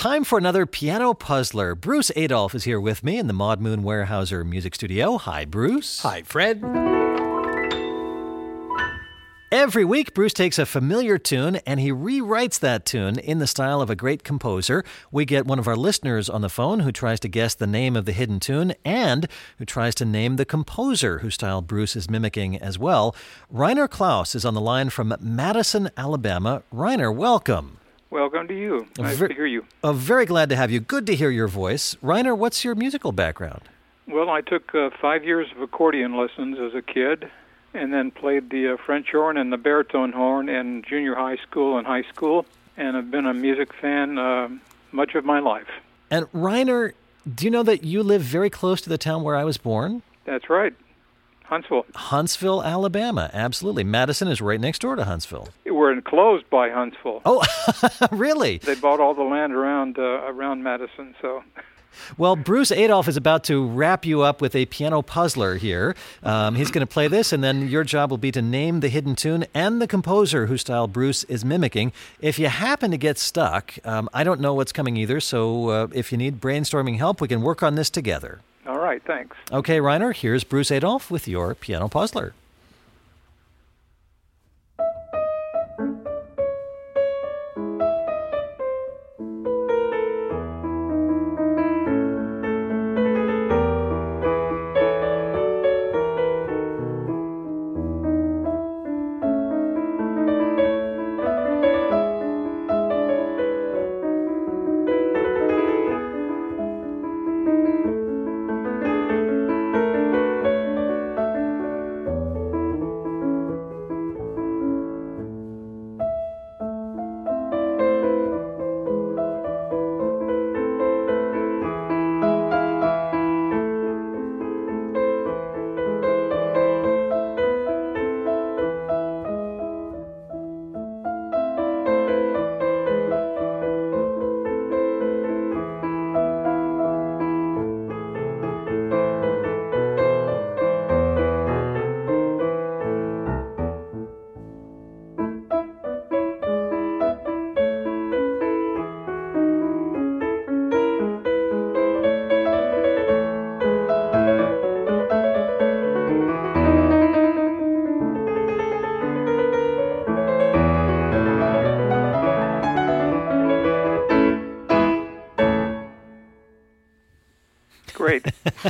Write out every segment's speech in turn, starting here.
time for another piano puzzler. Bruce Adolphe is here with me in the Maud Moon Weyerhaeuser Music Studio. Hi, Bruce. Hi, Fred. Every week, Bruce takes a familiar tune and he rewrites that tune in the style of a great composer. We get one of our listeners on the phone who tries to guess the name of the hidden tune and who tries to name the composer whose style Bruce is mimicking as well. Rainer Klaus is on the line from Madison, Alabama. Rainer, welcome. Welcome to you. Nice to hear you. Very glad to have you. Good to hear your voice. Rainer, what's your musical background? Well, I took 5 years of accordion lessons as a kid, and then played the French horn and the baritone horn in junior high school and high school, and I've been a music fan much of my life. And Rainer, do you know that you live very close to the town where I was born? That's right. Huntsville. Huntsville, Alabama. Absolutely. Madison is right next door to Huntsville. We're enclosed by Huntsville. Oh, really? They bought all the land around Madison, so... Well, Bruce Adolphe is about to wrap you up with a piano puzzler here. He's going to play this, and then your job will be to name the hidden tune and the composer whose style Bruce is mimicking. If you happen to get stuck, I don't know what's coming either, so if you need brainstorming help, we can work on this together. All right, thanks. Okay, Rainer, here's Bruce Adolphe with your piano puzzler. Great.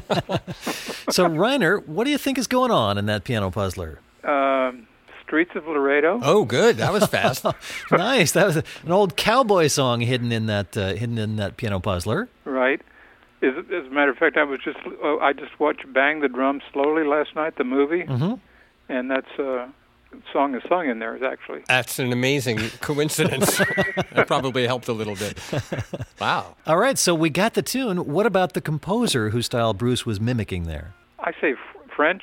So, Rainer, what do you think is going on in that piano puzzler? Streets of Laredo. Oh, good. That was fast. Nice. That was an old cowboy song hidden in that piano puzzler. Right. As a matter of fact, I just watched Bang the Drum Slowly last night, the movie, and that's song is sung in there, actually. That's an amazing coincidence. That probably helped a little bit. Wow. All right, so we got the tune. What about the composer whose style Bruce was mimicking there? I say French.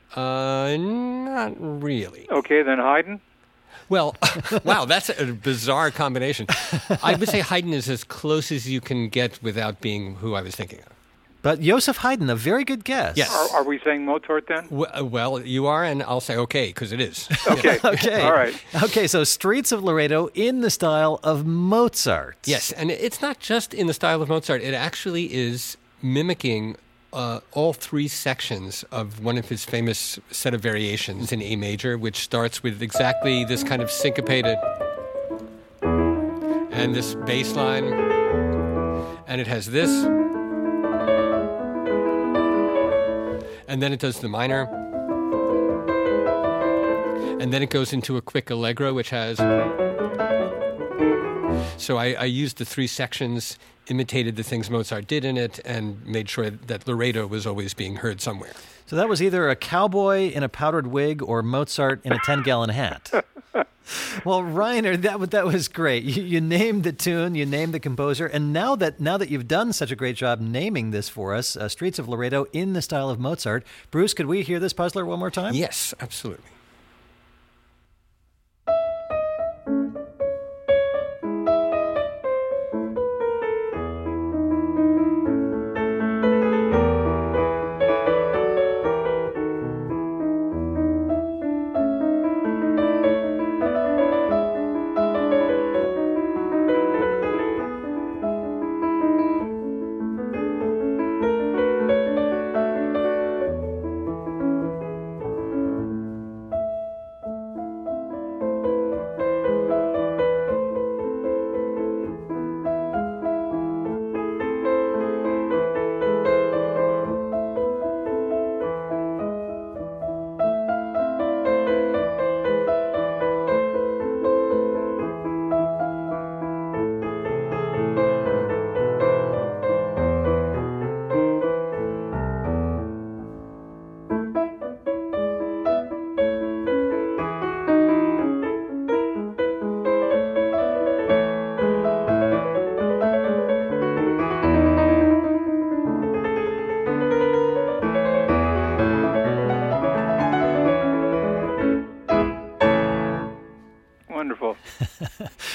Not really. Okay, then Haydn. Well, wow, that's a bizarre combination. I would say Haydn is as close as you can get without being who I was thinking of. But Joseph Haydn, a very good guess. Yes. Are we saying Mozart then? Well, you are, and I'll say okay, because it is. Okay. Okay. All right. Okay, so Streets of Laredo in the style of Mozart. Yes, and it's not just in the style of Mozart. It actually is mimicking all three sections of one of his famous set of variations in A major, which starts with exactly this kind of syncopated and this bass line, and it has this, and then it does the minor, and then it goes into a quick allegro, which has... So I used the three sections, imitated the things Mozart did in it, and made sure that Laredo was always being heard somewhere. So that was either a cowboy in a powdered wig or Mozart in a 10-gallon hat. Well, Rainer, that was great. You named the tune, you named the composer, and now that you've done such a great job naming this for us, Streets of Laredo in the style of Mozart, Bruce, could we hear this puzzler one more time? Yes, absolutely.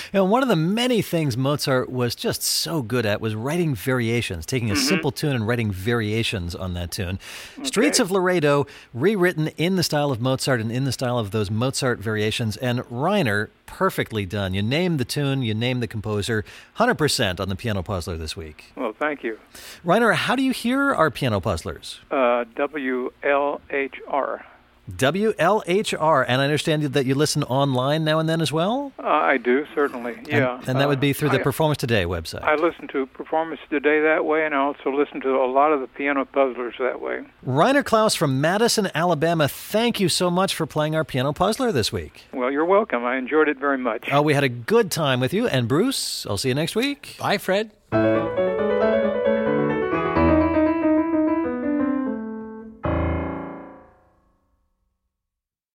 And one of the many things Mozart was just so good at was writing variations, taking a simple tune and writing variations on that tune. Okay. Streets of Laredo, rewritten in the style of Mozart and in the style of those Mozart variations. And Reiner, perfectly done. You named the tune, you named the composer, 100% on the Piano Puzzler this week. Well, thank you. Reiner, how do you hear our Piano Puzzlers? WLHR. WLHR, and I understand that you listen online now and then as well? I do, certainly, yeah. And that would be through the Performance Today website? I listen to Performance Today that way, and I also listen to a lot of the Piano Puzzlers that way. Reiner Klaus from Madison, Alabama, thank you so much for playing our Piano Puzzler this week. Well, you're welcome. I enjoyed it very much. We had a good time with you. And Bruce, I'll see you next week. Bye, Fred.